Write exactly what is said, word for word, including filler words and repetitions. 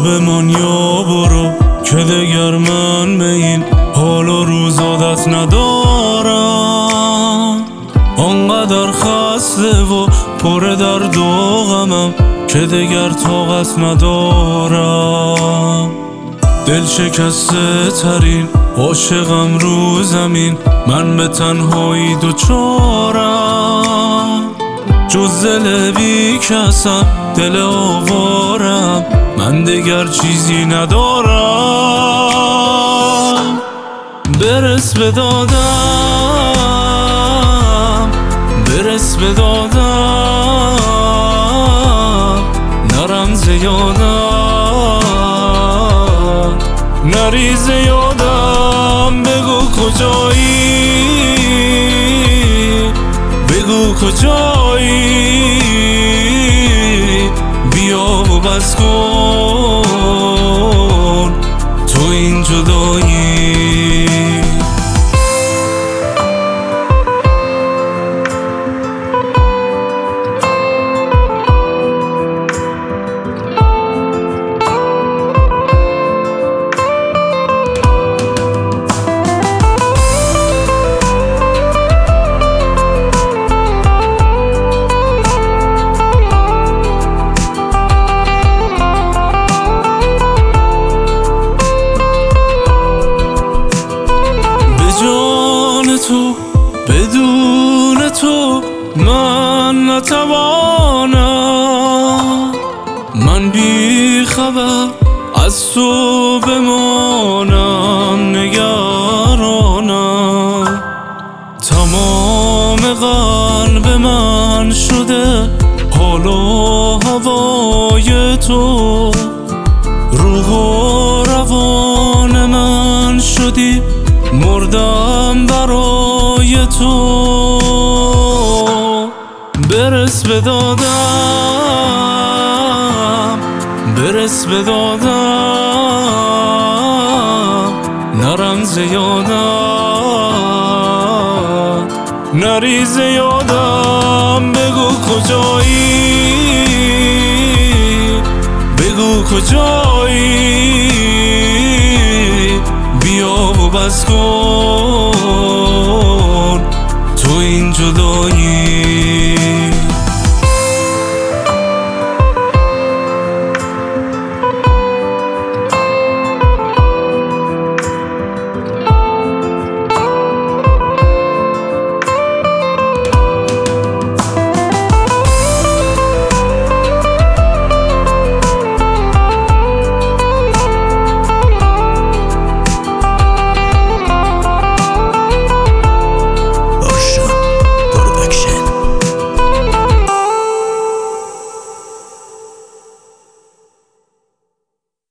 بمان یا برو که دگر من به این حال و روز عادت ندارم. آنقدر خسته و پر درد و غمم که دگر طاقت ندارم. دل شکسته ترین عاشقم رو زمین، من به تنهایی دوچارم. جز دل بی کسم دل آوارم، من دگر چیزی ندارم. برس به دادم، برس به دادم، نرم زیادم، نریز یادم. بگو کجایی، بگو کجایی، بیا و بس کن تو این جدایی. تو بدون تو من نتوانم، من بی خبر از تو بمانم نگرانم. تمام قلب من شده حال و هوای تو، روح و روان من شدی مردم برای تو. برس به دادم، برس به دادم، نرم زیادم، نریز یادم. بگو کجایی، بگو کجایی، بیا و بس کن